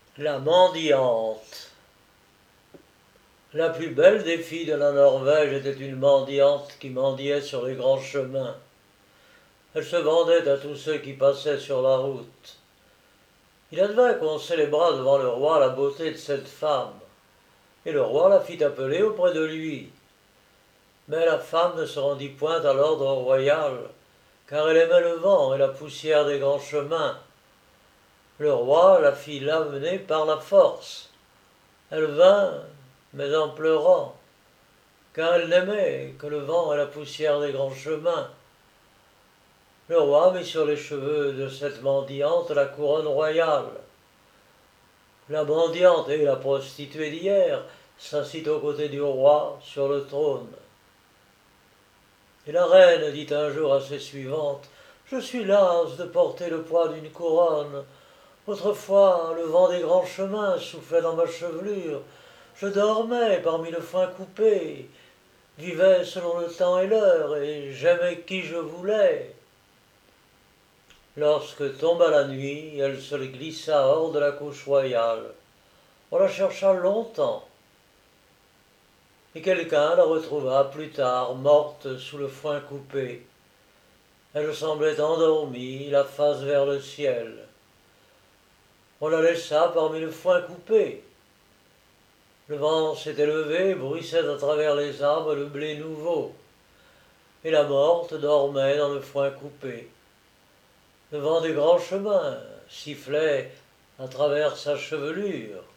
La mendiante. La plus belle des filles de la Norvège était une mendiante qui mendiait sur les grands chemins. Elle se vendait à tous ceux qui passaient sur la route. Il advint qu'on célébra devant le roi la beauté de cette femme, et le roi la fit appeler auprès de lui. Mais la femme ne se rendit point à l'ordre royal, car elle aimait le vent et la poussière des grands chemins. Le roi la fit l'amener par la force. Elle vint, mais en pleurant, car elle n'aimait que le vent et la poussière des grands chemins. Le roi mit sur les cheveux de cette mendiante la couronne royale. La mendiante et la prostituée d'hier s'assit aux côtés du roi sur le trône. Et la reine dit un jour à ses suivantes: Je suis lasse de porter le poids d'une couronne. Autrefois, le vent des grands chemins soufflait dans ma chevelure. Je dormais parmi le foin coupé, vivais selon le temps et l'heure, et j'aimais qui je voulais. Lorsque tomba la nuit, elle se glissa hors de la couche royale. On la chercha longtemps, et quelqu'un la retrouva plus tard, morte sous le foin coupé. Elle semblait endormie, la face vers le ciel. On la laissa parmi le foin coupé. Le vent s'était levé, bruissait à travers les arbres le blé nouveau, et la morte dormait dans le foin coupé. Le vent des grands chemins sifflait à travers sa chevelure.